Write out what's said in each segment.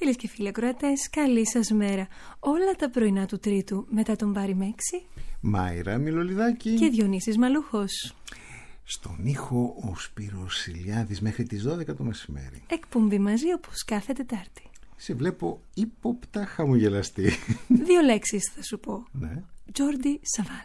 Φίλες και φίλοι ακροατές, καλή σας μέρα. Όλα τα πρωινά του Τρίτου μετά τον Πάρη Μέξη, Μάιρα Μιλολιδάκη και Διονύσης Μαλούχος. Στον ήχο ο Σπύρος Σιλιάδης μέχρι τις 12 το μεσημέρι. Εκπομπή μαζί όπως κάθε Τετάρτη. Σε βλέπω ύποπτα χαμογελαστή. 2 λέξεις θα σου πω. Ναι. Τζόρντι Σαβάλ.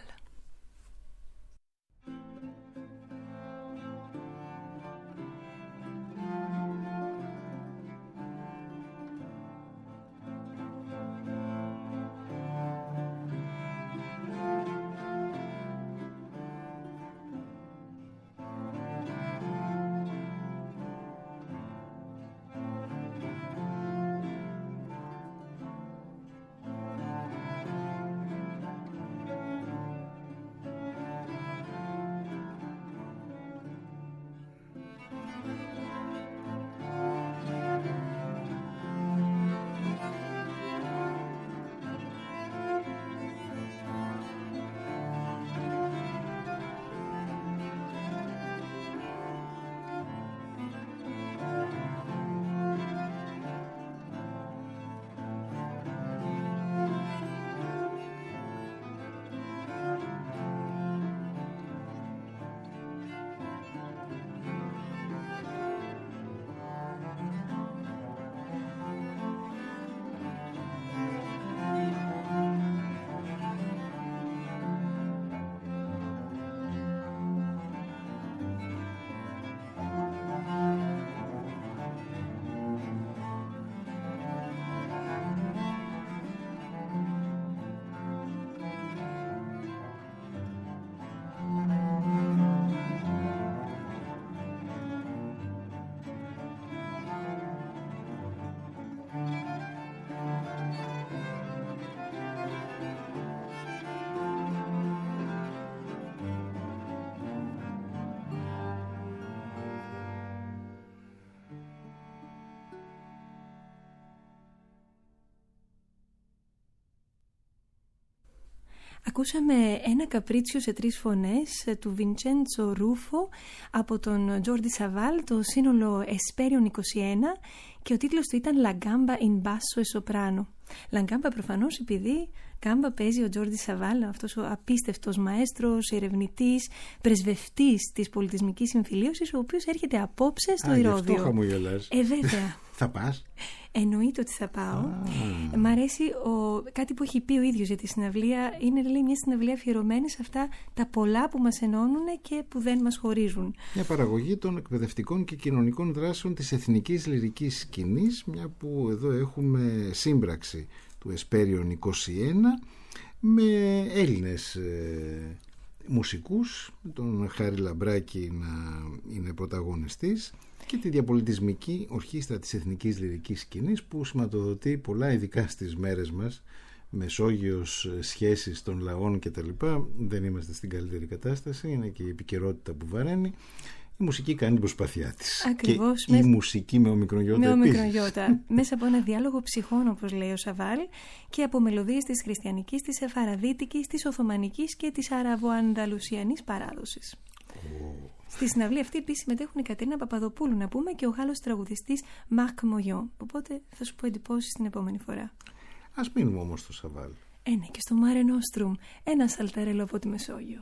Ακούσαμε ένα καπρίτσιο σε 3 φωνές του Βιντσέντσο Ρούφο από τον Τζόρντι Σαβάλ, το σύνολο Εσπέριον 21, και ο τίτλος του ήταν La Gamba in Basso e Soprano. La Gamba προφανώς επειδή γκάμπα παίζει ο Τζόρντι Σαβάλ, αυτός ο απίστευτος μαέστρος, ερευνητής, πρεσβευτής της πολιτισμικής συμφιλίωσης, ο οποίος έρχεται απόψε στο Ηρώδειο. Γι' αυτό χαμογελάς. Βέβαια. Θα πας? Εννοείται ότι θα πάω. Μ' αρέσει κάτι που έχει πει ο ίδιος για τη συναυλία. Είναι, λέει, μια συναυλία αφιερωμένη σε αυτά τα πολλά που μας ενώνουν και που δεν μας χωρίζουν. Μια παραγωγή των εκπαιδευτικών και κοινωνικών δράσεων της εθνικής λυρικής σκηνής, μια που εδώ έχουμε σύμπραξη του Εσπέριον 21 με Έλληνες μουσικούς, τον Χάρη Λαμπράκη να είναι πρωταγωνιστής, και τη διαπολιτισμική ορχήστρα της εθνικής λυρικής σκηνής που σηματοδοτεί πολλά, ειδικά στις μέρες μας, Μεσόγειος, σχέσεις των λαών κτλ. Δεν είμαστε στην καλύτερη κατάσταση, είναι και η επικαιρότητα που βαραίνει. Η μουσική κάνει την προσπάθειά της. Ακριβώς. Και η μουσική με ομικρογιώτα. Με ομικρογιώτα. Μέσα από ένα διάλογο ψυχών, όπως λέει ο Σαβάλ, και από μελωδίες της χριστιανικής, της εφαραδίτικης, της οθωμανικής και της αραβοανταλουσιανής παράδοσης. Στη συναυλία αυτή επίσης συμμετέχουν η Κατερίνα Παπαδοπούλου, να πούμε, και ο Γάλλος τραγουδιστής Μαρκ Μογιό. Οπότε θα σου πω εντυπώσεις την επόμενη φορά. Ας μείνουμε όμως στο Σαβάλ. Ναι, και στο Mare Nostrum, ένα σαλταρέλο από τη Μεσόγειο.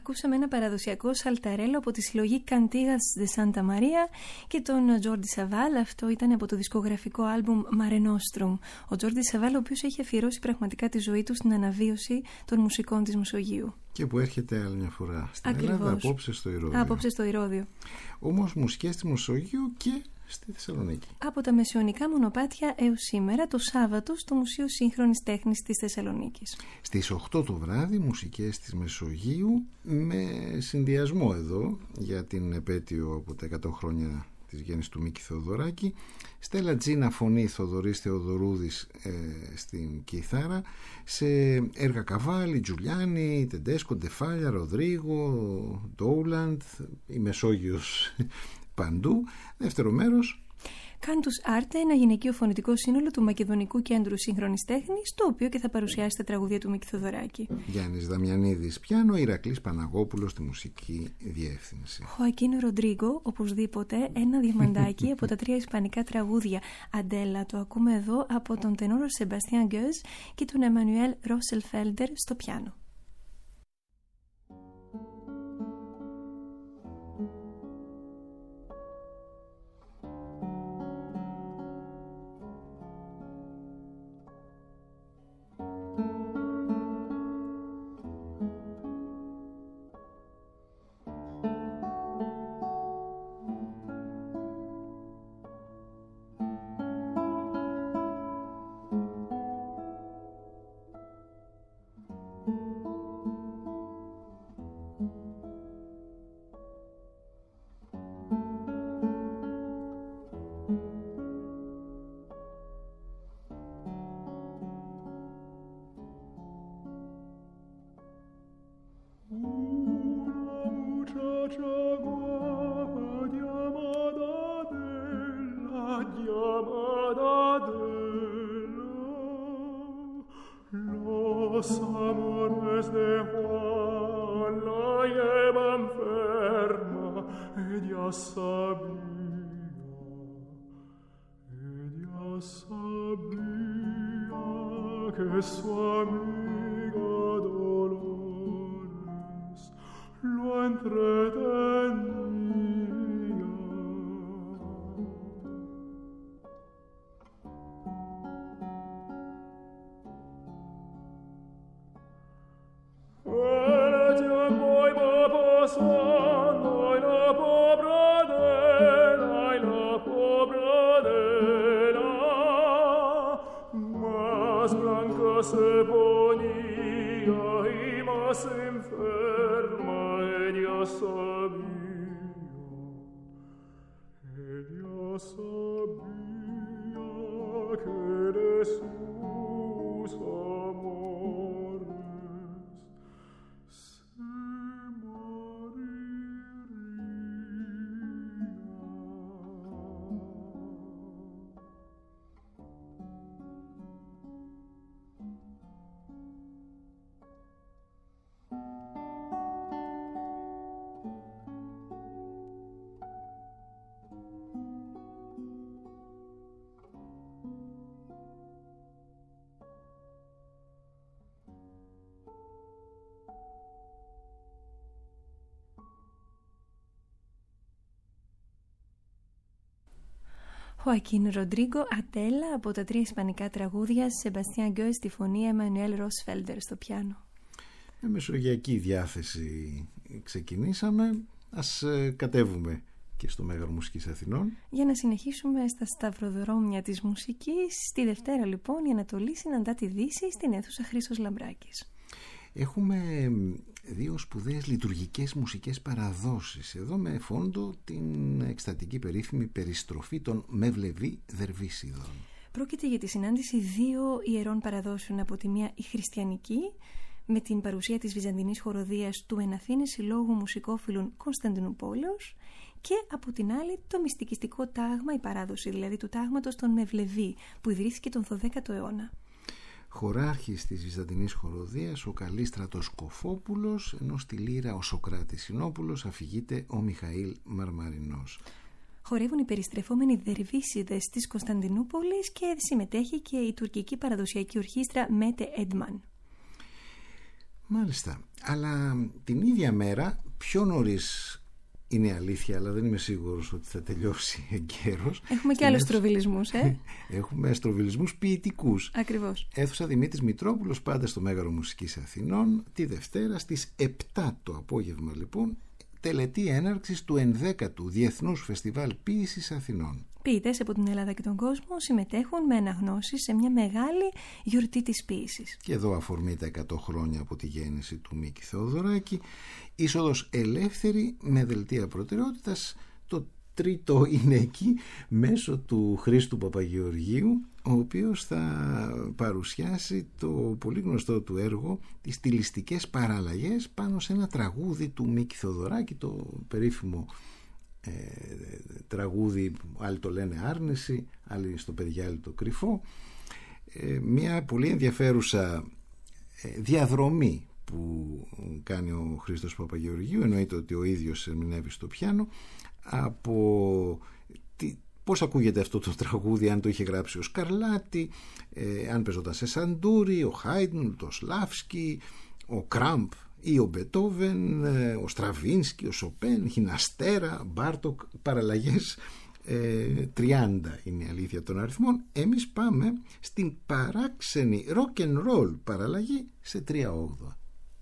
Ακούσαμε ένα παραδοσιακό σαλταρέλο από τη συλλογή Cantigas de Santa Maria και τον Jordi Savall. Αυτό ήταν από το δισκογραφικό άλμπουμ Mare Nostrum. Ο Jordi Savall, ο οποίος έχει αφιερώσει πραγματικά τη ζωή του στην αναβίωση των μουσικών της Μεσογείου. Και που έρχεται άλλη μια φορά στην Ελλάδα, απόψε στο Ηρώδειο. Απόψε στο Ηρώδειο. Όμως μουσικές της Μεσογείου και στη Θεσσαλονίκη. Από τα μεσαιωνικά μονοπάτια έως σήμερα, το Σάββατο, στο Μουσείο Σύγχρονης Τέχνης της Θεσσαλονίκης. Στις 8 το βράδυ, μουσικές της Μεσογείου, με συνδυασμό εδώ για την επέτειο από τα 100 χρόνια της γέννησης του Μίκη Θεοδωράκη. Στέλλα Τζίνα φωνή, Θοδωρής Θεοδωρούδης στην κιθάρα, σε έργα Καβάλη, Τζουλιάνι, Τεντέσκο, Ντεφάλια, Ροδρίγο, Ντόουλαντ, η Μεσόγειος παντού. Δεύτερο μέρος, Cantus Arte, ένα γυναικείο φωνητικό σύνολο του Μακεδονικού Κέντρου Σύγχρονης Τέχνης, το οποίο και θα παρουσιάσει τα τραγούδια του Μίκη Θεοδωράκη. Γιάννης Δαμιανίδης πιάνο, Ηρακλής Παναγόπουλος στη μουσική διεύθυνση. Χοακίν Ροντρίγκο, οπωσδήποτε, ένα διαμαντάκι από τα 3 ισπανικά τραγούδια. Αντέλα, το ακούμε εδώ από τον τενόρο Σεμπαστιάν Γκέζ και τον Εμμανουέλ Ρόσελφέλντερ στο πιάνο. Los amores de Juan la llevan enferma, ella sabía que su amiga Dolores lo entretenía. Se ponía y más enferma, ella sabía que de sus amores se Χοακίν Ροντρίγκο, Αντέλα από τα 3 ισπανικά τραγούδια, Σεμπαστιάν Γκέζ στη φωνή, Εμμανουέλ Ρόσφελντερ στο πιάνο. Με μεσογειακή διάθεση ξεκινήσαμε. Ας κατέβουμε και στο Μέγαρο Μουσικής Αθηνών για να συνεχίσουμε στα σταυροδρόμια της μουσικής. Στη Δευτέρα λοιπόν η Ανατολή συναντά τη Δύση στην αίθουσα Χρήστος Λαμπράκης. Έχουμε 2 σπουδαίες λειτουργικές μουσικές παραδόσεις εδώ, με φόντο την εκστατική περίφημη περιστροφή των Μευλεβή Δερβίσιδων. Πρόκειται για τη συνάντηση 2 ιερών παραδόσεων. Από τη μία η χριστιανική, με την παρουσία της Βυζαντινής χοροδίας του εν Αθήνε Συλλόγου Μουσικόφιλων Κωνσταντινούπολεως, και από την άλλη το μυστικιστικό τάγμα, η παράδοση δηλαδή του τάγματος των Μευλεβή, που ιδρύθηκε τον 12ο αιώνα. Χωράρχης της Βυζαντινής χοροδίας ο Καλίστρατος Κοφόπουλος, ενώ στη λύρα ο Σωκράτης Συνόπουλος αφηγείται ο Μιχαήλ Μαρμαρινός. Χορεύουν οι περιστρεφόμενοι δερβίσιδες της Κωνσταντινούπολης και συμμετέχει και η τουρκική παραδοσιακή ορχήστρα Μέτε Έντμαν. Μάλιστα. Αλλά την ίδια μέρα, πιο νωρίς, είναι αλήθεια, αλλά δεν είμαι σίγουρος ότι θα τελειώσει εγκαίρος. Έχουμε και άλλους αστροβιλισμούς, Έχουμε αστροβιλισμούς ποιητικούς. Ακριβώς. Αίθουσα Δημήτρης Μητρόπουλος, πάντα στο Μέγαρο Μουσικής Αθηνών, τη Δευτέρα στις 7 το απόγευμα, λοιπόν, τελετή έναρξης του 11ου Διεθνούς Φεστιβάλ Ποίησης Αθηνών. Ποιητές από την Ελλάδα και τον κόσμο συμμετέχουν με αναγνώσεις σε μια μεγάλη γιορτή της ποίησης. Και εδώ αφορμή τα 100 χρόνια από τη γέννηση του Μίκη Θεοδωράκη. Είσοδος ελεύθερη με δελτία προτεραιότητας. Το τρίτο είναι εκεί μέσω του Χρήστου Παπαγεωργίου, ο οποίος θα παρουσιάσει το πολύ γνωστό του έργο, τις στιλιστικές παραλλαγές πάνω σε ένα τραγούδι του Μίκη Θεοδωράκη, το περίφημο τραγούδι, άλλοι το λένε Άρνηση, άλλοι στο Παιδιάλι το Κρυφό. Μια πολύ ενδιαφέρουσα διαδρομή που κάνει ο Χρήστος Παπαγεωργίου, εννοείται ότι ο ίδιος ερμηνεύει στο πιάνο, από πώς ακούγεται αυτό το τραγούδι, αν το είχε γράψει ο Σκαρλάτη, αν παίζονταν σε Σαντούρι, ο Χάιντν, το Σλάφσκι, ο Κράμπ ή ο Μπετόβεν, ο Στραβίνσκι, ο Σοπέν, Χιναστέρα, Μπάρτοκ, παραλλαγές 30 είναι η αλήθεια των αριθμών. Εμείς πάμε στην παράξενη rock and roll παραλλαγή σε 3/8.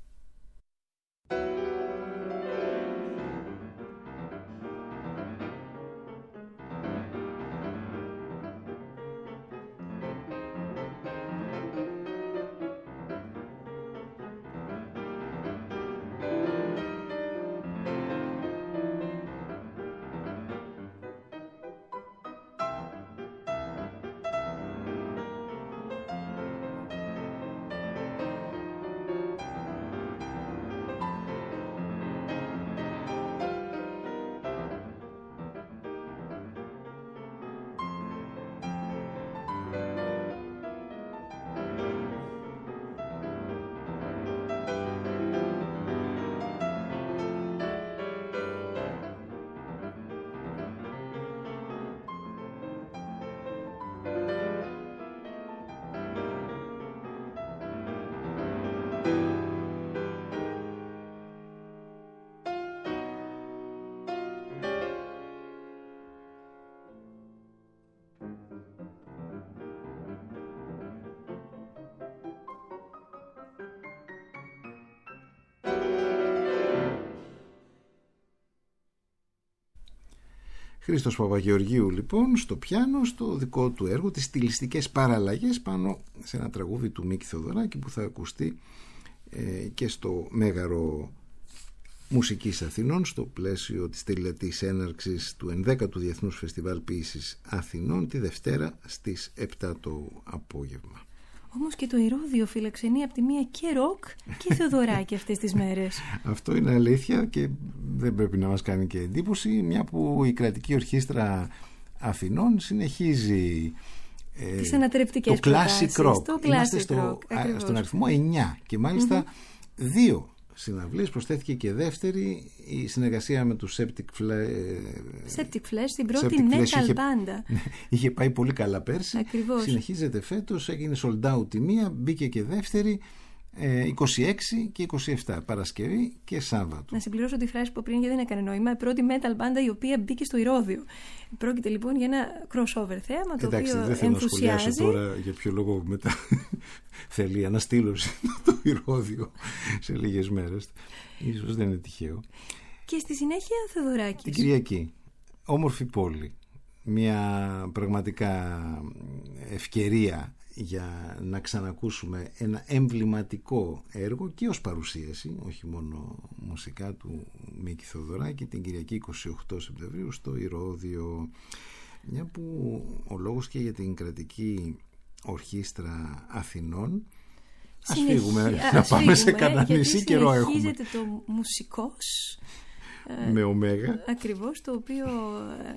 Χρήστος Παπαγεωργίου, λοιπόν, στο πιάνο, στο δικό του έργο, τις στιλιστικές παραλλαγές πάνω σε ένα τραγούδι του Μίκη Θεοδωράκη που θα ακουστεί και στο Μέγαρο Μουσικής Αθηνών, στο πλαίσιο της τελετής έναρξης του 11ου Διεθνούς Φεστιβάλ Ποίησης Αθηνών, τη Δευτέρα στις 7 το απόγευμα. Όμως και το Ηρώδειο φιλοξενεί από τη μία και ροκ και Θεοδωράκη αυτές τις μέρες. Αυτό είναι αλήθεια και δεν πρέπει να μας κάνει και εντύπωση, μια που η Κρατική Ορχήστρα Αθηνών συνεχίζει τις ανατρεπτικές προτάσεις. Το classic rock. Είμαστε στον αριθμό 9 και μάλιστα 2 συναυλίες, προσθέθηκε και δεύτερη, η συνεργασία με τους Septic Flesh, την πρώτη metal μπάντα. Είχε πάει πολύ καλά πέρσι. Ακριβώς. Συνεχίζεται φέτος, έγινε sold out η μία, μπήκε και δεύτερη, 26 και 27 Παρασκευή και Σάββατο. Να συμπληρώσω τη φράση που πριν γιατί δεν έκανε νόημα. Η πρώτη metal μπάντα η οποία μπήκε στο Ηρώδειο. Πρόκειται λοιπόν για ένα crossover θέαμα το εντάξει, οποίο δεν θέλω να σχολιάσω τώρα για ποιο λόγο μετά θέλει αναστήλωση το Ηρώδειο σε λίγες μέρες. Ίσως δεν είναι τυχαίο. Και στη συνέχεια Θεοδωράκης. Την Κυριακή, όμορφη πόλη. Μια πραγματικά ευκαιρία για να ξανακούσουμε ένα εμβληματικό έργο και ως παρουσίαση, όχι μόνο μουσικά, του Μίκη Θεοδωράκη, την Κυριακή 28 Σεπτεμβρίου στο Ηρώδειο. Μια που ο λόγος και για την Κρατική Ορχήστρα Αθηνών. Ας φύγουμε να πάμε σε κανένα νησί, καιρό έχουμε. Συνεχίζεται το μουσικός με ωμέγα. Ακριβώς, το οποίο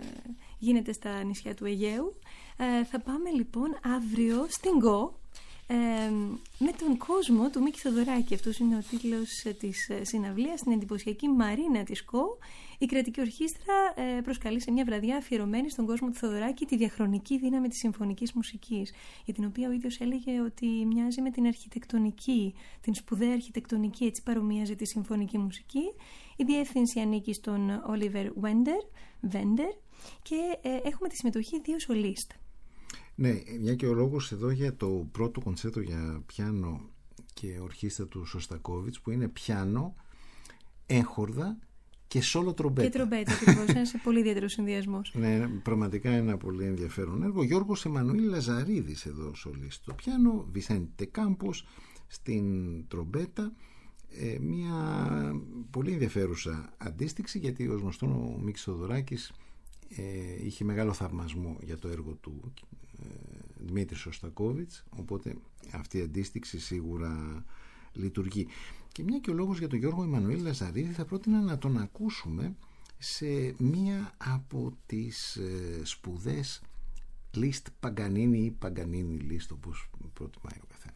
γίνεται στα νησιά του Αιγαίου. Θα πάμε λοιπόν αύριο στην Γκο, με τον κόσμο του Μίκη Θοδωράκη. Αυτός είναι ο τίτλος της συναυλίας στην εντυπωσιακή Μαρίνα της ΚΟ. Η κρατική ορχήστρα προσκαλεί σε μια βραδιά αφιερωμένη στον κόσμο του Θοδωράκη τη διαχρονική δύναμη της συμφωνικής μουσικής, για την οποία ο ίδιος έλεγε ότι μοιάζει με την αρχιτεκτονική, την σπουδαία αρχιτεκτονική, έτσι παρομοίαζε τη συμφωνική μουσική. Η διεύθυνση ανήκει στον Oliver Wender και έχουμε τη συμμετοχή 2 σολίστ. Ναι, μια και ο λόγος εδώ για το πρώτο κονσέρτο για πιάνο και ορχήστρα του Σωστακόβιτς, που είναι πιάνο, έγχορδα και σόλο τρομπέτα. Και τρομπέτα, ακριβώς. Ένας πολύ ιδιαίτερο συνδυασμός. Ναι, πραγματικά ένα πολύ ενδιαφέρον έργο. Γιώργος Εμμανουήλ Λαζαρίδης εδώ σολίστ στο πιάνο, Βισέντε Κάμπος στην τρομπέτα. Μια πολύ ενδιαφέρουσα αντίστοιξη, γιατί ως γνωστό ο Μίκης Θοδωράκης είχε μεγάλο θαυμασμό για το έργο του Δημήτρη Σωστακόβιτς, οπότε αυτή η αντίστοιξη σίγουρα λειτουργεί. Και μια και ο λόγος για τον Γιώργο Εμμανουήλ Λαζαρίδη, θα πρότεινα να τον ακούσουμε σε μία από τις σπουδές Liszt Paganini ή Paganini Liszt, όπως προτιμάει ο καθένας.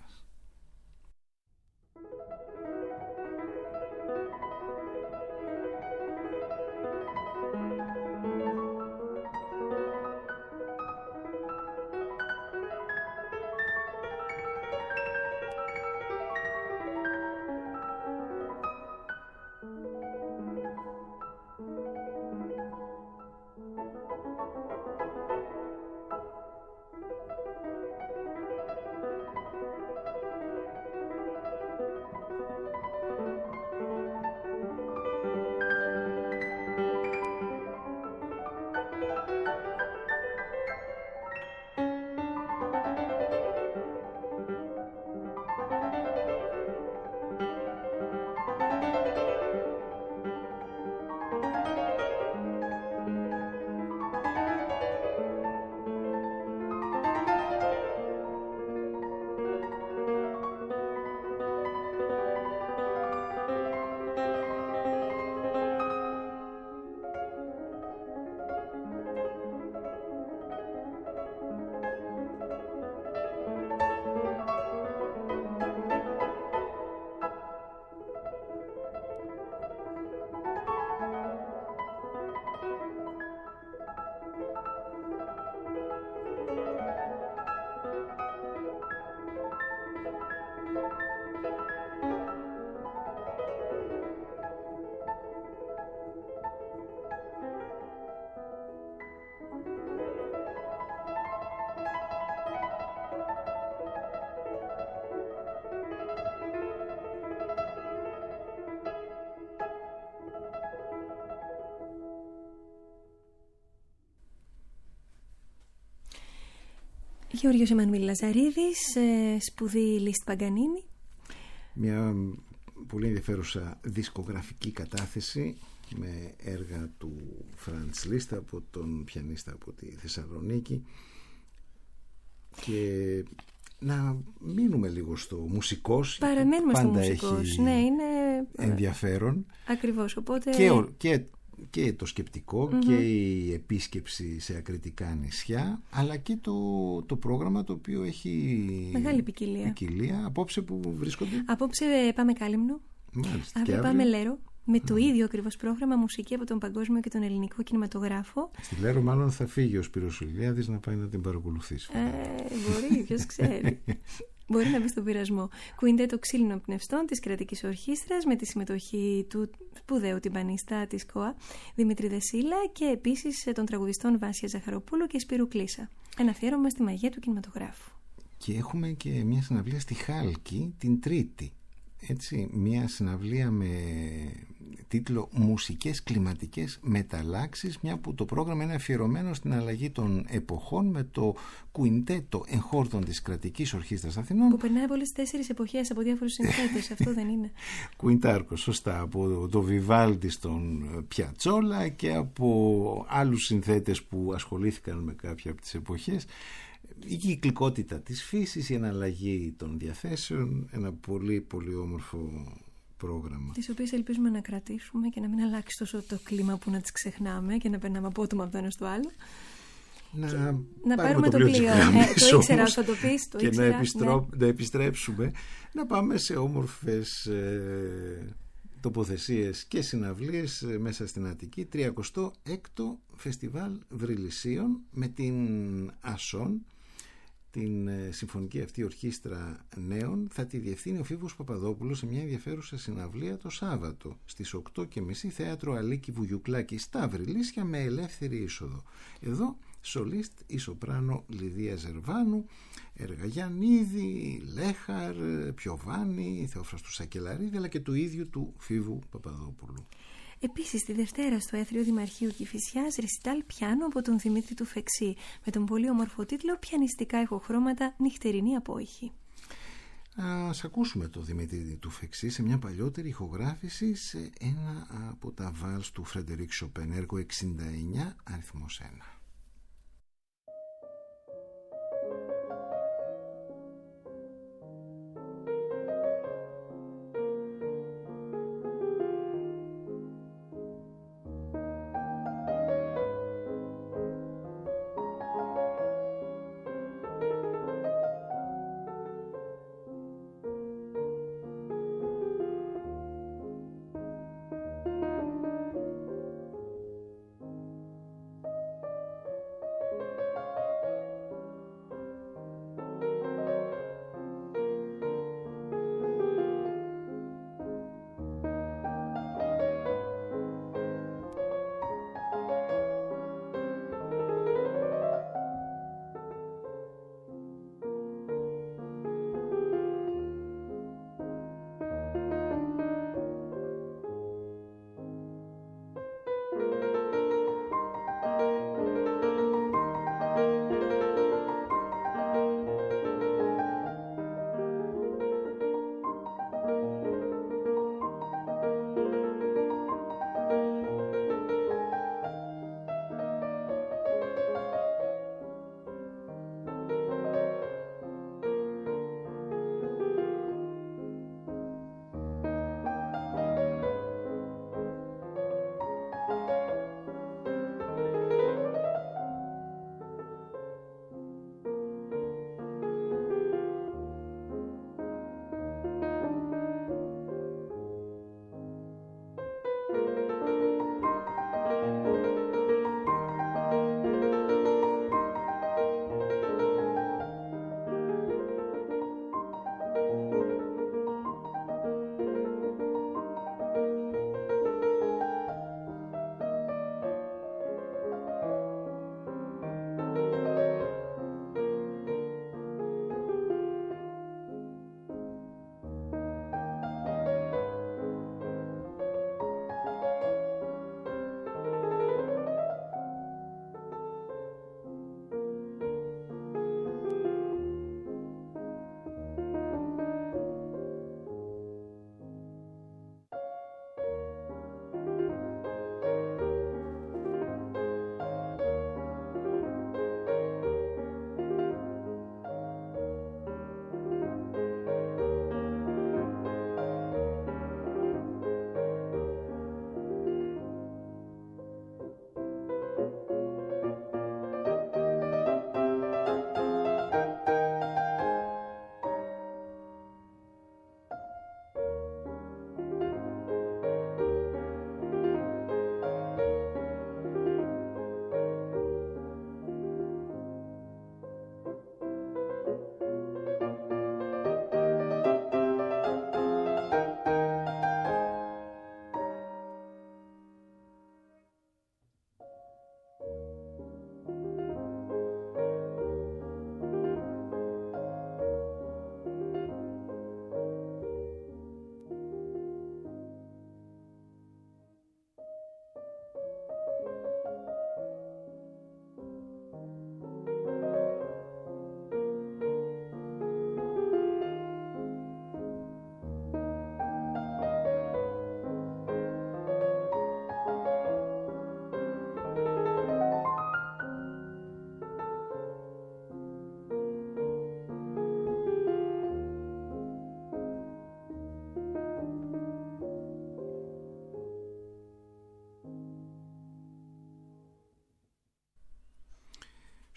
Γιώργος Εμμανουήλ Λαζαρίδης, σπουδή Liszt Paganini. Μια πολύ ενδιαφέρουσα δισκογραφική κατάθεση με έργα του Φραντς Λίστ, από τον πιανίστα από τη Θεσσαλονίκη. Και να μείνουμε λίγο στο μουσικός. Παραμένουμε στο μουσικός. Ναι, είναι ενδιαφέρον. Ακριβώς, οπότε... Και το σκεπτικό και η επίσκεψη σε ακριτικά νησιά, αλλά και το πρόγραμμα, το οποίο έχει μεγάλη ποικιλία. Απόψε που βρίσκονται? Απόψε πάμε Κάλυμνο. Μάλιστα. Αύριο πάμε Λέρο, με το ίδιο ακριβώς πρόγραμμα, μουσική από τον παγκόσμιο και τον ελληνικό κινηματογράφο. Στη Λέρο μάλλον θα φύγει ο Σπύρος Ηλιάδης να πάει να την παρακολουθήσει. Μπορεί, ποιος ξέρει. Μπορεί να μπει στον πειρασμό. Κουιντέτο ξύλινων πνευστών της κρατικής ορχήστρας, με τη συμμετοχή του σπουδαίου τυμπανίστα της ΚΟΑ Δημήτρη Δεσίλα, και επίσης των τραγουδιστών Βάσια Ζαχαροπούλου και Σπύρου Κλίσσα. Ένα αφιέρωμα στη μαγεία του κινηματογράφου. Και έχουμε και μια συναυλία στη Χάλκη την Τρίτη. Έτσι, μια συναυλία με τίτλο «Μουσικές κλιματικές μεταλλάξεις», μια που το πρόγραμμα είναι αφιερωμένο στην αλλαγή των εποχών, με το κουιντέτο εγχόρδων της κρατικής ορχήστρας Αθηνών, που περνάει από όλες τις 4 εποχές, από διάφορους συνθέτες. Αυτό δεν είναι? Κουιντάρκο, σωστά, από το Βιβάλντι στον Πιατσόλα και από άλλους συνθέτες που ασχολήθηκαν με κάποια από τις εποχές. Η κυκλικότητα της φύσης, η εναλλαγή των διαθέσεων, ένα πολύ πολύ όμορφο πρόγραμμα, τις οποίες ελπίζουμε να κρατήσουμε και να μην αλλάξει τόσο το κλίμα που να τις ξεχνάμε και να περνάμε απότομα από το ένα στο άλλο. να πάρουμε το πλοίο. Το ήξερα, θα το πεις. Και να επιστρέψουμε, να πάμε σε όμορφες τοποθεσίες και συναυλίες μέσα στην Αττική. 36ο Φεστιβάλ Βρυλισσίων με την Ασόν, την συμφωνική αυτή ορχήστρα νέων. Θα τη διευθύνει ο Φίβος Παπαδόπουλος σε μια ενδιαφέρουσα συναυλία το Σάββατο στις 8.30 θέατρο Αλίκη Βουγιουκλάκη στα Βρυλίσια με ελεύθερη είσοδο. Εδώ σολίστ η σοπράνο Λιδία Ζερβάνου, έργα Γιαννίδη, Λέχαρ, Πιοβάνη, Θεόφραστου Σακελαρίδη, αλλά και του ίδιου του Φίβου Παπαδόπουλου. Επίσης τη Δευτέρα στο Έθριο Δημαρχείου Κηφισιάς ρεσιτάλ πιάνο από τον Δημήτρη του Φεξή με τον πολύ όμορφο τίτλο «Πιανιστικά ηχοχρώματα, νυχτερινή απόϊχη». Ας ακούσουμε το Δημήτρη του Φεξή σε μια παλιότερη ηχογράφηση σε ένα από τα βάλς του Φρεντερίκ Σοπέν, έργο 69 αριθμός 1.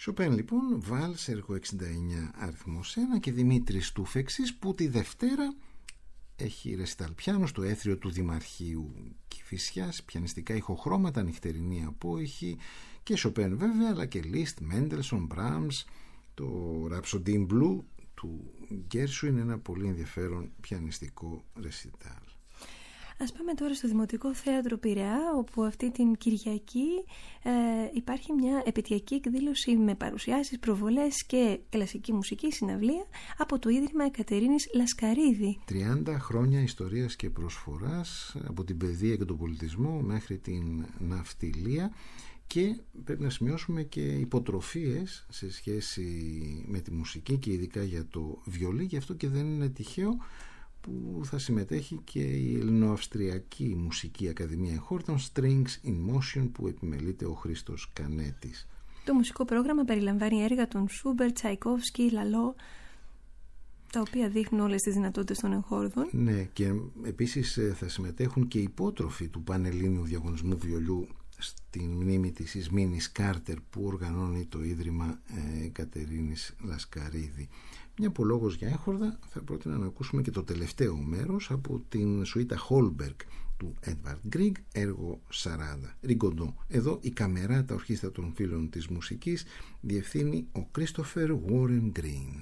Σοπέν λοιπόν, Βάλς έργο 69 αριθμός 1 και Δημήτρης Τούφεξης που τη Δευτέρα έχει ρεσιτάλ πιάνο στο έθριο του Δημαρχείου Κηφισιάς, πιανιστικά ηχοχρώματα, νυχτερινή απόϊχη και Σοπέν βέβαια, αλλά και Λίστ, Μέντελσον, Μπράμς. Το Rhapsody in Blue του Γκέρσου είναι ένα πολύ ενδιαφέρον πιανιστικό ρεσιτάλ. Ας πάμε τώρα στο Δημοτικό Θέατρο Πειραιά, όπου αυτή την Κυριακή υπάρχει μια επαιτειακή εκδήλωση με παρουσιάσεις, προβολές και κλασική μουσική συναυλία από το Ίδρυμα Εκατερίνης Λασκαρίδη. 30 χρόνια ιστορίας και προσφοράς, από την παιδεία και τον πολιτισμό μέχρι την ναυτιλία, και πρέπει να σημειώσουμε και υποτροφίες σε σχέση με τη μουσική και ειδικά για το βιολί, γι' αυτό και δεν είναι τυχαίο που θα συμμετέχει και η Ελληνοαυστριακή Μουσική Ακαδημία Εχόρτων, Strings in Motion, που επιμελείται ο Χρήστος Κανέτης. Το μουσικό πρόγραμμα περιλαμβάνει έργα των Σούμπερτ, Τσαϊκόφσκι, Λαλό, τα οποία δείχνουν όλες τις δυνατότητες των εγχόρδων. Ναι, και επίσης θα συμμετέχουν και υπότροφοι του Πανελλήνιου Διαγωνισμού Βιολιού στην μνήμη της Ισμήνης Κάρτερ, που οργανώνει το Ίδρυμα Κατερίνης Λασκαρίδη. Μια που λόγος για έγχορδα, θα πρότεινα να ακούσουμε και το τελευταίο μέρος από την σουίτα Χόλμπεργκ του Έντβαρντ Γκρίγκ, έργο 40. Ριγκοντό. Εδώ η καμεράτα ορχήστρα των φίλων της μουσικής διευθύνει ο Κρίστοφερ Βόρεν Γκριν.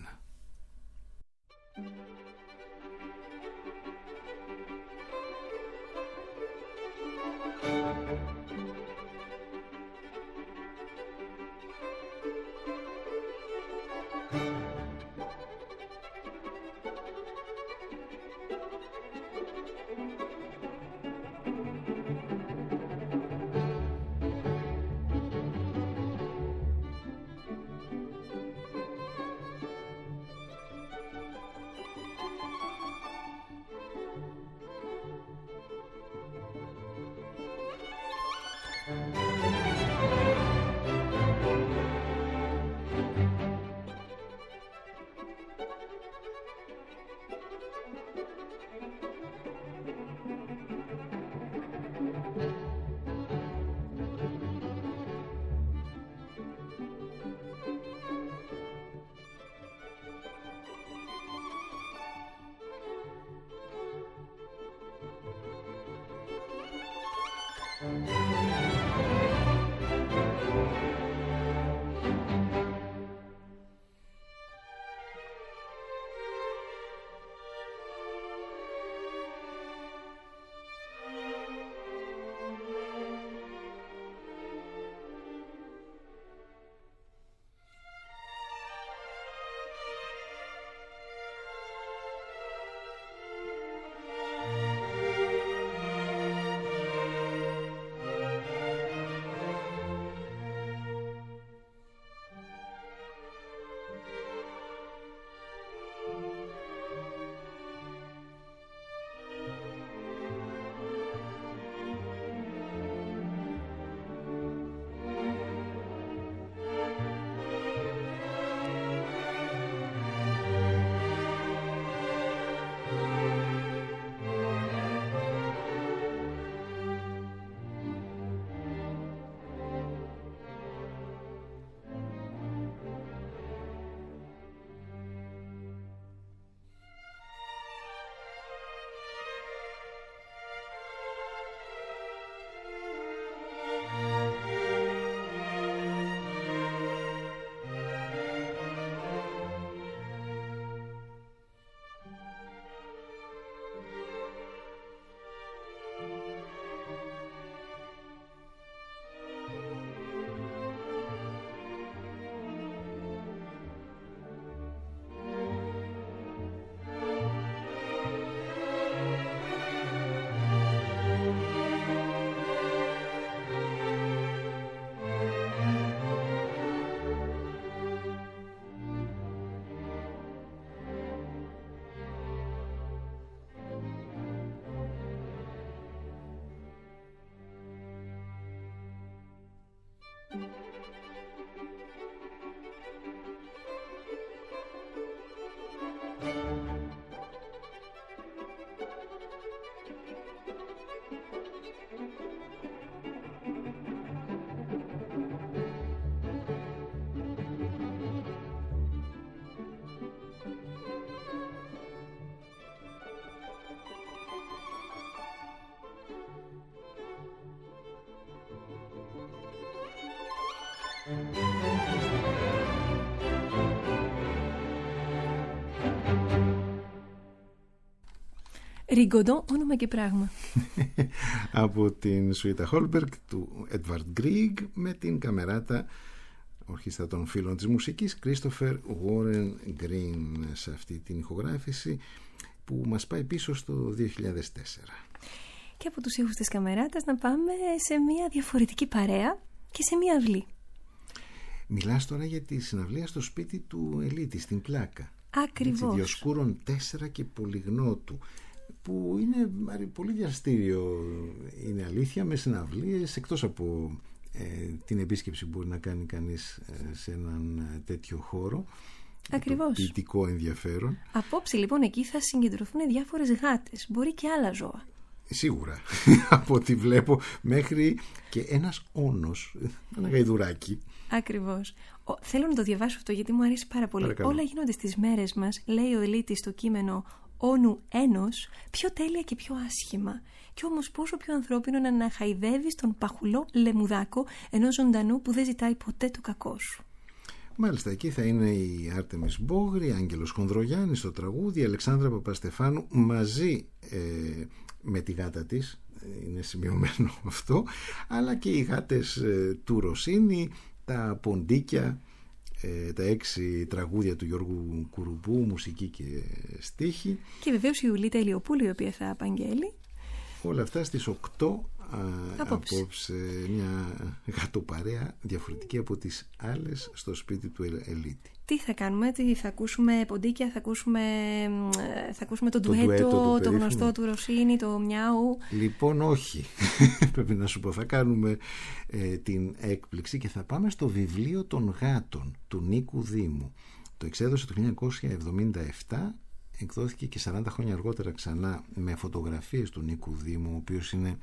Ριγκοντό, όνομα και πράγμα. Από την Σουίτα Χόλμπεργκ του Edvard Grieg με την καμεράτα ορχήστρα των φίλων της μουσικής Christopher Warren Green σε αυτή την ηχογράφηση που μας πάει πίσω στο 2004. Και από τους ήχους της καμεράτας να πάμε σε μια διαφορετική παρέα και σε μια αυλή. Μιλάς τώρα για τη συναυλία στο σπίτι του Ελίτη στην Πλάκα. Ακριβώς. Διοσκούρων 4 και Πολυγνώτου, που είναι πολύ διαστήριο, είναι αλήθεια, με συναυλίες, εκτός από την επίσκεψη που μπορεί να κάνει κανείς σε έναν τέτοιο χώρο. Ακριβώς. Ποιητικό ενδιαφέρον. Απόψε λοιπόν εκεί θα συγκεντρωθούν διάφορες γάτες, μπορεί και άλλα ζώα. Σίγουρα, από ό,τι βλέπω, μέχρι και ένας όνος, ένα γαϊδουράκι. Ακριβώς. Θέλω να το διαβάσω αυτό γιατί μου αρέσει πάρα πολύ. Παρακαλώ. Όλα γίνονται στις μέρες μας, λέει ο Ελίτης στο κείμενο «Όνου ένος», πιο τέλεια και πιο άσχημα. Κι όμως πόσο πιο ανθρώπινο να αναχαϊδεύεις τον παχουλό λεμουδάκο ενός ζωντανού που δεν ζητάει ποτέ το κακό σου. Μάλιστα, εκεί θα είναι η Άρτεμις Μπόγρη, Άγγελος Χονδρογιάννης στο τραγούδι, η Αλεξάνδρα Παπαστεφάνου μαζί με τη γάτα της, είναι σημειωμένο αυτό, αλλά και οι γάτες του Ρωσίνη, τα ποντίκια, τα 6 τραγούδια του Γιώργου Κουρουπού, μουσική και στίχη. Και βεβαίως η Ιουλίτα Ηλιοπούλου, η οποία θα απαγγέλει. Όλα αυτά στις 8 απόψε, μια γατοπαρέα διαφορετική από τις άλλες στο σπίτι του Ελίτη. Τι θα κάνουμε, θα ακούσουμε ποντίκια, θα ακούσουμε το ντουέτο, το γνωστό του Ρωσίνη, το μιάου. Λοιπόν, όχι. Πρέπει να σου πω, θα κάνουμε την έκπληξη και θα πάμε στο βιβλίο των γάτων του Νίκου Δήμου. Το εξέδωσε το 1977, εκδόθηκε και 40 χρόνια αργότερα ξανά με φωτογραφίες του Νίκου Δήμου, ο οποίος είναι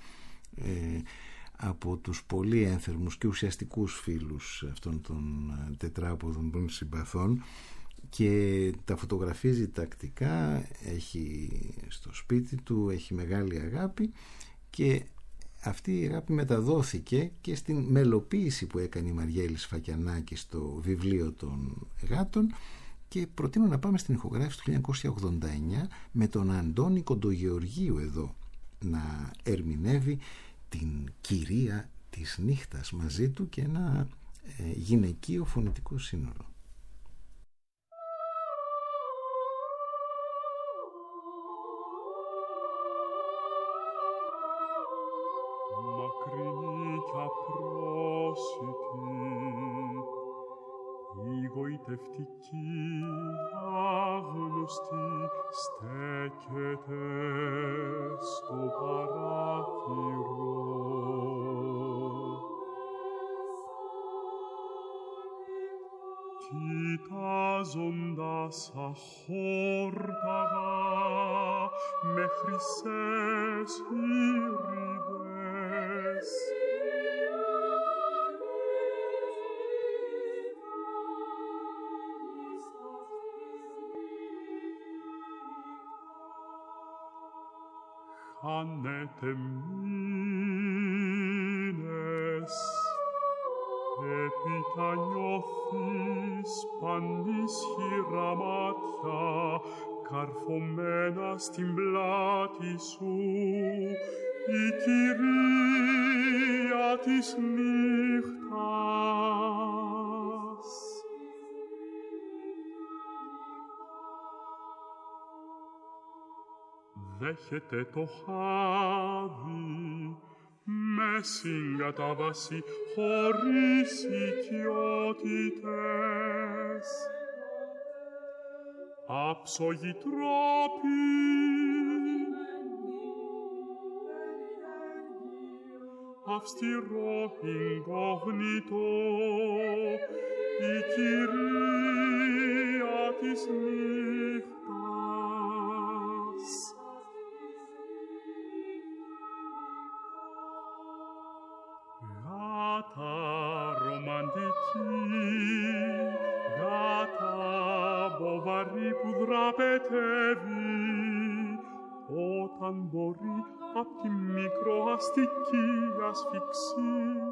από τους πολύ ένθερμους και ουσιαστικούς φίλους αυτών των τετράποδων των συμπαθών, και τα φωτογραφίζει τακτικά, έχει στο σπίτι του, έχει μεγάλη αγάπη, και αυτή η αγάπη μεταδόθηκε και στην μελοποίηση που έκανε η Μαριέλη Σφακιανάκη στο βιβλίο των γάτων, και προτείνω να πάμε στην ηχογράφηση του 1989 με τον Αντώνη Κοντογεωργίου εδώ να ερμηνεύει την κυρία της νύχτας μαζί του και ένα γυναικείο φωνητικό σύνολο. Μακρινή κι απρόσιτη, η γοητευτική άγνωστη στέκεται στο παράθυρο. Κοιτάζοντας αχόρταγα με χρυσές ήριδες, χάνετε μήνες, έπειτα νιώθεις πανίσχυρα μάτια καρφωμένα στην πλάτη σου, η κυρία της νύχτας. Δέχεται το χάδι με συγκατάβαση χωρίς οικειότητες. Άψογοι τρόποι, αυστηρό incognito, η κυρία της νύχτας. Γάτα ρομαντική, γάτα μποβαρή που δραπετεύει, όταν μπορεί απ' τη μικροαστική ασφυξία.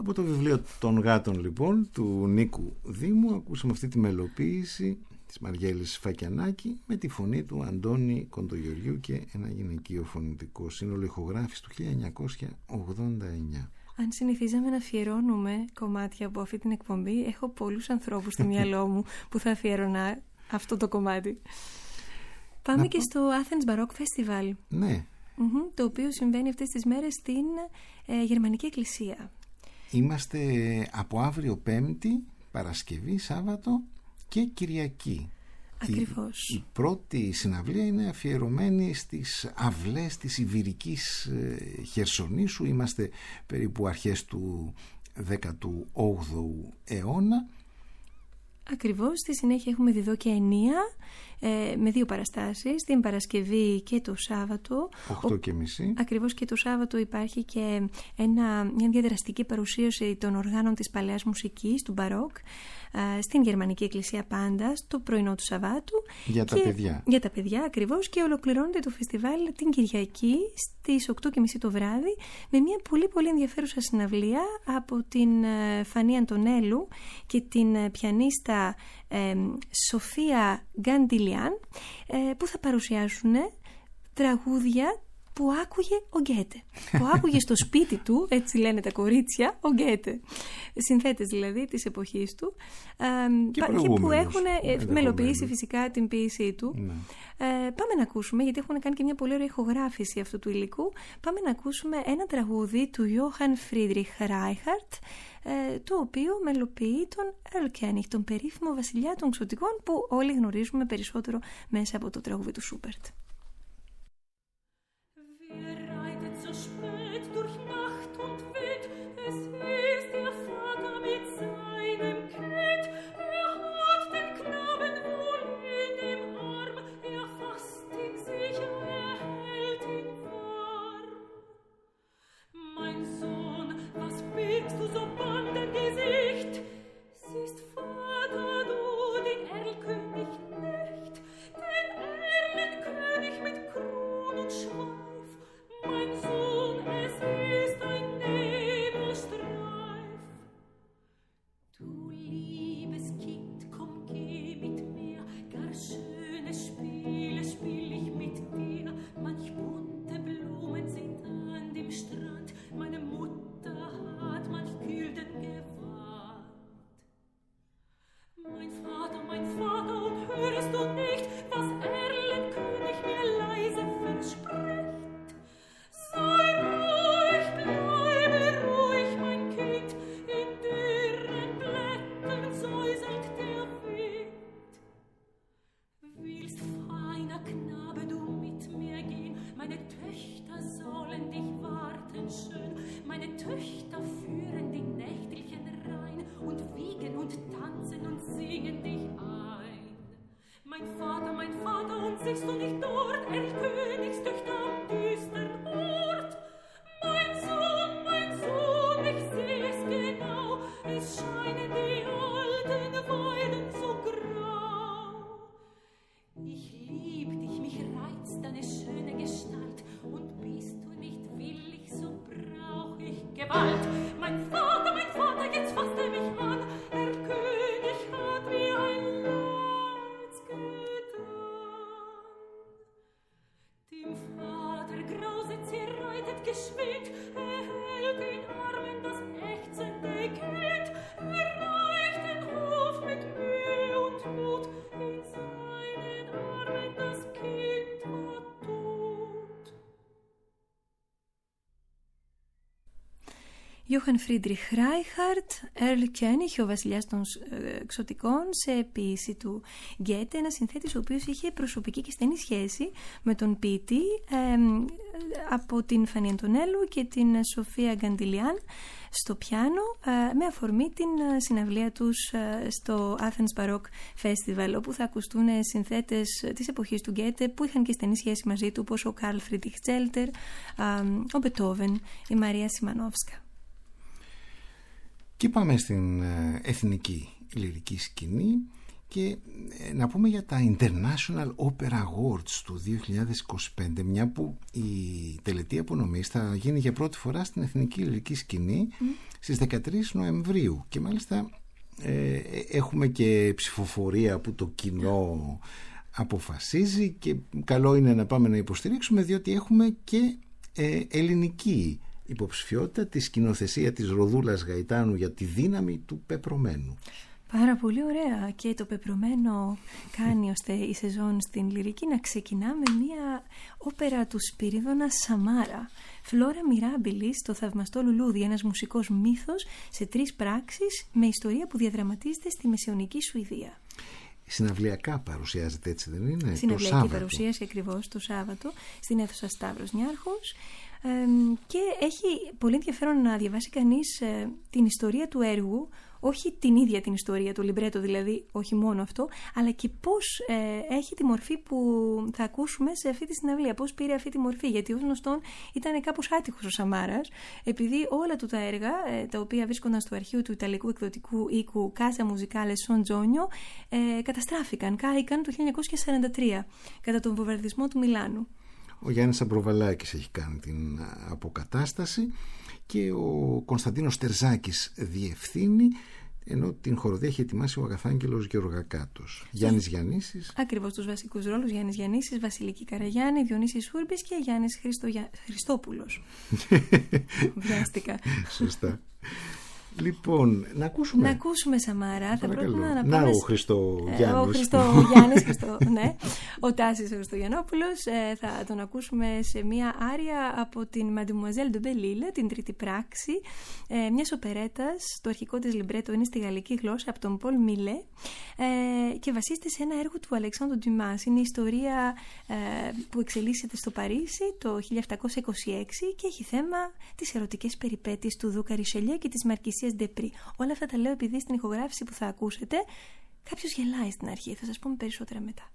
Από το βιβλίο των γάτων λοιπόν του Νίκου Δήμου ακούσαμε αυτή τη μελοποίηση της Μαριέλης Φακιανάκη με τη φωνή του Αντώνη Κοντογεωργιού και ένα γυναικείο φωνητικό σύνολο, ηχογράφηση του 1989. Αν συνηθίζαμε να αφιερώνουμε κομμάτια από αυτή την εκπομπή, έχω πολλούς ανθρώπους στο μυαλό μου που θα αφιέρωνα αυτό το κομμάτι. Πάμε και στο Athens Baroque Festival. Ναι. Το οποίο συμβαίνει αυτές τις μέρες στην Γερμανική Εκκλησία. Είμαστε από αύριο Πέμπτη, Παρασκευή, Σάββατο και Κυριακή. Ακριβώς. Η πρώτη συναυλία είναι αφιερωμένη στις αυλές της Ιβηρικής Χερσονήσου. Είμαστε περίπου αρχές του 18ου αιώνα. Ακριβώς. Στη συνέχεια έχουμε Διδό και Ενία με 2 παραστάσεις, την Παρασκευή και το Σάββατο. 8:30. Ακριβώς, και το Σάββατο υπάρχει και μια διαδραστική παρουσίαση των οργάνων της παλαιάς μουσικής, του Μπαρόκ, στην Γερμανική Εκκλησία πάντα, στο πρωινό του Σαββάτου. Για τα παιδιά. Για τα παιδιά, ακριβώς, και ολοκληρώνεται το φεστιβάλ την Κυριακή στις 8:30 το βράδυ με μια πολύ πολύ ενδιαφέρουσα συναυλία από την Φανή Αντωνέλου και την πιανίστα Σοφία Γκαντιλιάν, που θα παρουσιάσουν τραγούδια που άκουγε ο Γκέτε, που άκουγε στο σπίτι του, έτσι λένε τα κορίτσια, ο Γκέτε, συνθέτες δηλαδή της εποχής του, και που έχουν μελοποιήσει φυσικά την ποίησή του. Πάμε να ακούσουμε, γιατί έχουν κάνει και μια πολύ ωραία ηχογράφηση αυτού του υλικού, πάμε να ακούσουμε ένα τραγούδι του Johann Friedrich Reichardt, το οποίο μελοποιεί τον Earl König, τον περίφημο βασιλιά των ξωτικών, που όλοι γνωρίζουμε περισσότερο μέσα από το τραγούδι του Σούπερτ. Johann Friedrich Reichardt, Earl König, ο βασιλιάς των ξωτικών, σε ποίηση του Γκέτε, ένα συνθέτης ο οποίος είχε προσωπική και στενή σχέση με τον ποιητή από την Φανή Αντωνέλου και την Σοφία Γκαντιλιάν στο πιάνο, με αφορμή την συναυλία τους στο Athens Baroque Festival, όπου θα ακουστούν συνθέτες της εποχής του Γκέτε που είχαν και στενή σχέση μαζί του, όπως ο Καρλ Φρίντριχ Τσέλτερ, ο Μπετόβεν, η Μαρία Σιμανόφσκα. Και πάμε στην εθνική λυρική σκηνή Και να πούμε για τα International Opera Awards του 2025, μια που η τελετή απονομής θα γίνει για πρώτη φορά στην εθνική λυρική σκηνή στις 13 Νοεμβρίου και μάλιστα έχουμε και ψηφοφορία που το κοινό αποφασίζει και καλό είναι να πάμε να υποστηρίξουμε, διότι έχουμε και ελληνική υποψηφιότητα, τη σκηνοθεσία της Ροδούλας Γαϊτάνου για τη δύναμη του πεπρωμένου. Πάρα πολύ ωραία, και το πεπρωμένο κάνει ώστε η σεζόν στην λυρική να ξεκινά με μια όπερα του Σπυρίδωνα Σαμάρα. Φλόρα Μιράμπιλης, το θαυμαστό λουλούδι, ένας μουσικός μύθος σε 3 πράξεις με ιστορία που διαδραματίζεται στη μεσαιωνική Σουηδία. Συναυλιακά παρουσιάζεται, έτσι δεν είναι? Συναυλιακή παρουσίαση ακριβώς το Σάββατο στην αίθουσα Σταύρος Νιάρχος. Και έχει πολύ ενδιαφέρον να διαβάσει κανείς την ιστορία του έργου, όχι την ίδια την ιστορία, το λιμπρέτο δηλαδή, όχι μόνο αυτό, αλλά και πώς έχει τη μορφή που θα ακούσουμε σε αυτή τη συναυλία, πώς πήρε αυτή τη μορφή, γιατί ως γνωστόν ήταν κάπως άτυχος ο Σαμάρας, επειδή όλα του τα έργα, τα οποία βρίσκονταν στο αρχείο του Ιταλικού εκδοτικού οίκου Casa Musicale Son Gionio, καταστράφηκαν, κάηκαν το 1943 κατά τον βομβαρδισμό του Μιλάνου. Ο Γιάννης Αμπροβαλάκης έχει κάνει την αποκατάσταση και ο Κωνσταντίνος Τερζάκης διευθύνει, ενώ την χοροδία έχει ετοιμάσει ο Αγαθάγγελος Γεωργακάτος. Γιάννης Γιαννίσης. Ακριβώς τους βασικούς ρόλους: Γιάννης Γιαννίσης, Βασιλική Καραγιάννη, Διονύσης Σούρμπης και Γιάννης Χριστόπουλος. Βιάστηκα. Σωστά. Λοιπόν, να ακούσουμε Σαμάρα. Θα πρότεινα να πάμε. Ο Χριστογιάννης. Ναι. Ο Τάσης ο Χριστογιαννόπουλος. Θα τον ακούσουμε σε μια άρια από την Mademoiselle de Belle-Île, την τρίτη πράξη μιας οπερέτας. Το αρχικό της λιμπρέτο είναι στη γαλλική γλώσσα από τον Πολ Μιλέ και βασίζεται σε ένα έργο του Αλεξάνδρου Ντουμάς. Είναι η ιστορία που εξελίσσεται στο Παρίσι το 1726 και έχει θέμα τις ερωτικές περιπέτειες του Δούκα Ρισελιέ και της Μαρκισίας Ντεπρί. Όλα αυτά τα λέω επειδή στην ηχογράφηση που θα ακούσετε κάποιος γελάει στην αρχή. Θα σας πούμε περισσότερα μετά.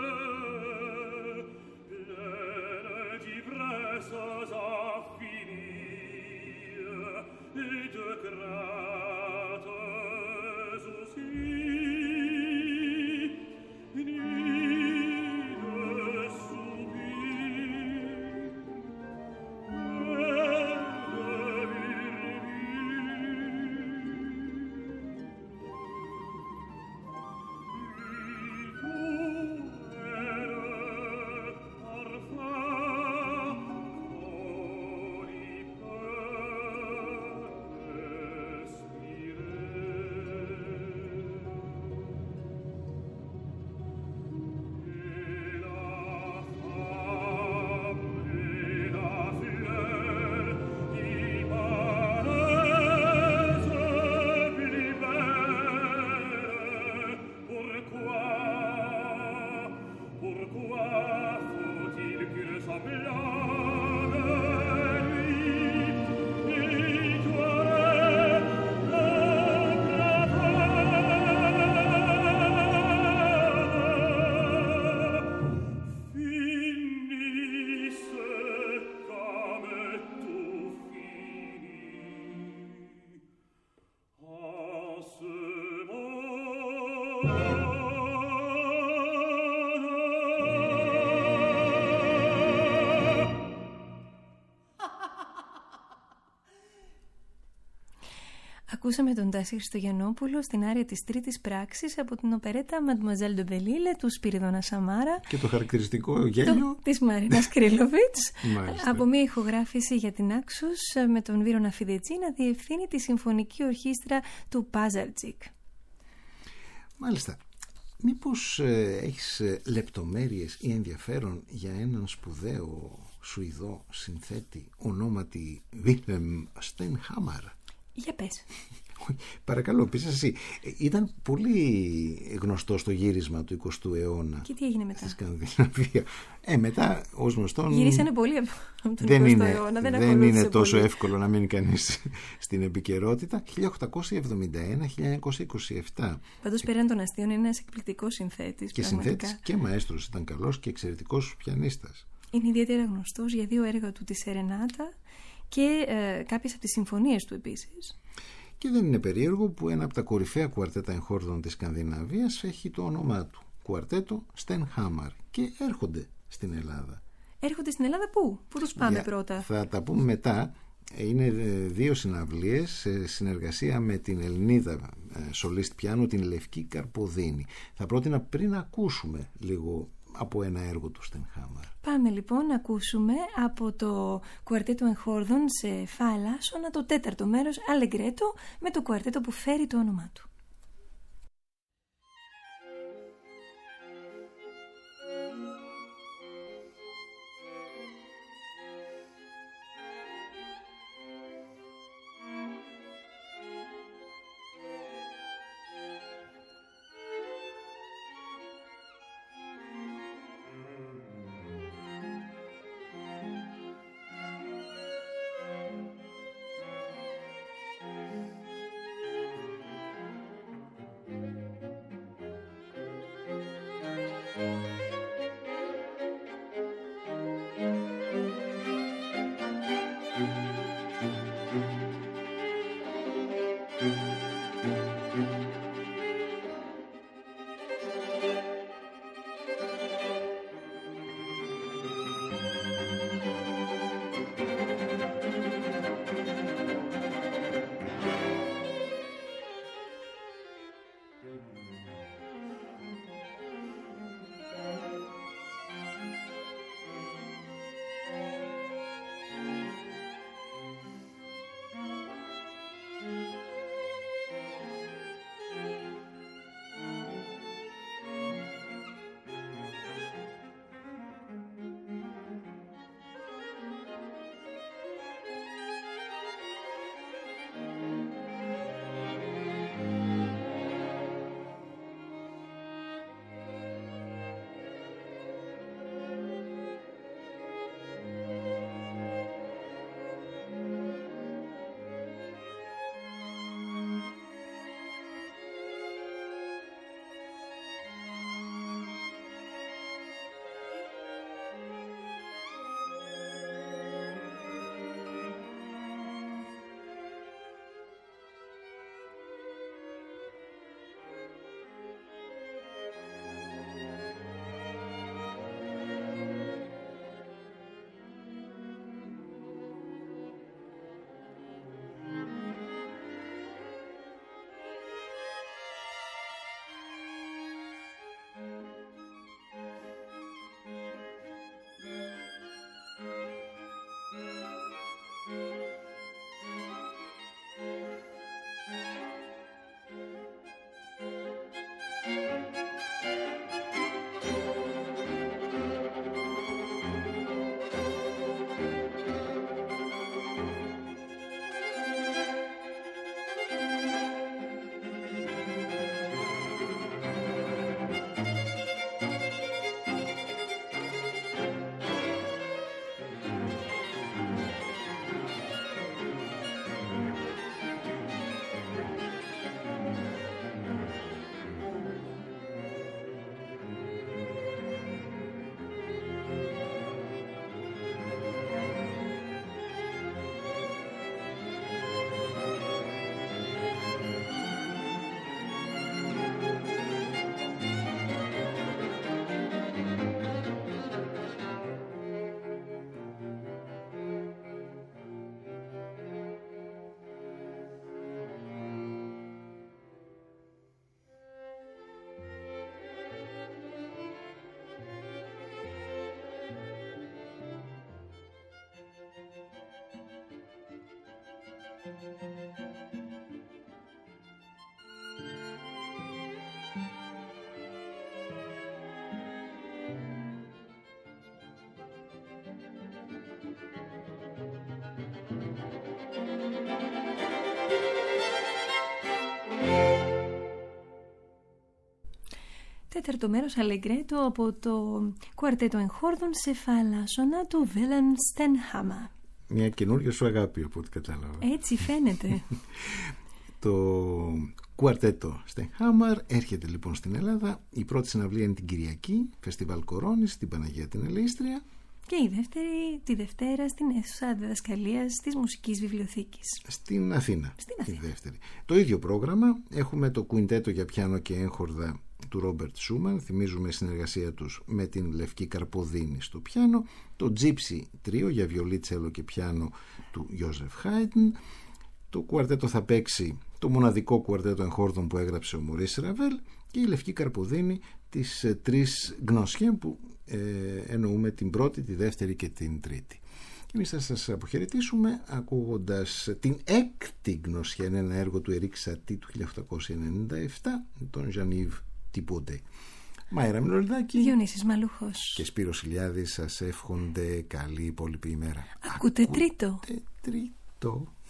Pleine d'ivresse affinie Ακούσαμε τον Τάση Χριστογεννόπουλο στην άρια της τρίτης πράξης από την οπερέτα Mademoiselle de Belle-Île του Σπυριδώνα Σαμάρα και το χαρακτηριστικό γέλιο της Μαρίνας Κρίλοβιτς από μια ηχογράφηση για την Άξους με τον Βίρονα Φιδετζή να διευθύνει τη Συμφωνική Ορχήστρα του Πάζαρτζικ. Μάλιστα. Μήπως έχεις λεπτομέρειες ή ενδιαφέρον για έναν σπουδαίο Σουηδό συνθέτη ονόματι Βίλεμ Στενχάμαρ? Για πες. Παρακαλώ, πες εσύ. Ήταν πολύ γνωστό στο γύρισμα του 20ου αιώνα. Και τι έγινε μετά? Στη Σκανδιναβία. Μετά, ως γνωστόν... Γυρίσανε πολύ από τον 20ο αιώνα. Δεν είναι τόσο εύκολο να μείνει κανείς στην επικαιρότητα. 1871-1927. Πάντως πέραν των αστείων είναι ένας εκπληκτικός συνθέτης. Και συνθέτης και μαέστρος. Ήταν καλός και εξαιρετικός πιανίστας. Είναι ιδιαίτερα γνωστός για 2 έργα του, τη Σερενάτα και κάποιες από τις συμφωνίες του επίσης. Και δεν είναι περίεργο που ένα από τα κορυφαία κουαρτέτα εγχόρδων της Σκανδιναβίας έχει το όνομά του. Κουαρτέτο Στενχάμαρ. Και έρχονται στην Ελλάδα. Έρχονται στην Ελλάδα πού? Πού τους πάμε πρώτα? Θα τα πούμε μετά. Είναι 2 συναυλίες σε συνεργασία με την Ελληνίδα σολίστ πιάνου, την Λευκή Καρποδίνη. Θα πρότεινα πριν ακούσουμε λίγο από ένα έργο του Στενχάμαρ. Πάμε λοιπόν να ακούσουμε από το κουαρτέτο εγχόρδων σε φα ελάσσονα το 4ο μέρος Αλεγκρέτο με το κουαρτέτο που φέρει το όνομά του. Τέταρτο μέρος αλεγκρέτο από το κουαρτέτο εγχόρδων σε φάλα του Βίλεμ Στενχάμερ. Μια καινούργια σου αγάπη, από ό,τι κατάλαβα. Έτσι φαίνεται. Το κουαρτέτο Στενχάμερ έρχεται λοιπόν στην Ελλάδα. Η πρώτη συναυλία είναι την Κυριακή, Φεστιβάλ Κορώνης, στην Παναγία την Ελείστρια. Και η δεύτερη τη Δευτέρα στην αίθουσα διδασκαλίας της Μουσικής Βιβλιοθήκης. Στην Αθήνα. Η δεύτερη. Το ίδιο πρόγραμμα. Έχουμε το κουιντέτο για πιάνο και έγχορδα του Ρόμπερτ Σούμαν. Θυμίζουμε συνεργασία τους με την Λευκή Καρποδίνη στο πιάνο. Το Gypsy Trio για βιολί, τσέλο και πιάνο του Ιόζεφ Χάιντν. Το κουαρτέτο θα παίξει το μοναδικό κουαρτέτο εγχόρδων που έγραψε ο Μωρίς Ραβέλ και η Λευκή Καρποδίνη τις τρεις γνωσιέ που εννοούμε την πρώτη, τη δεύτερη και την τρίτη. Εμείς θα σας αποχαιρετήσουμε ακούγοντας την έκτη γνωσιά, ένα έργο του Ερίκ Σατί του 1897, τον Jean-Yves Thibaudet. Μάιρα Μινολιδάκη, Διονύσης Μαλούχος και Σπύρος Ηλιάδης σας εύχονται καλή υπόλοιπη ημέρα. Ακούτε τρίτο. Τρίτο.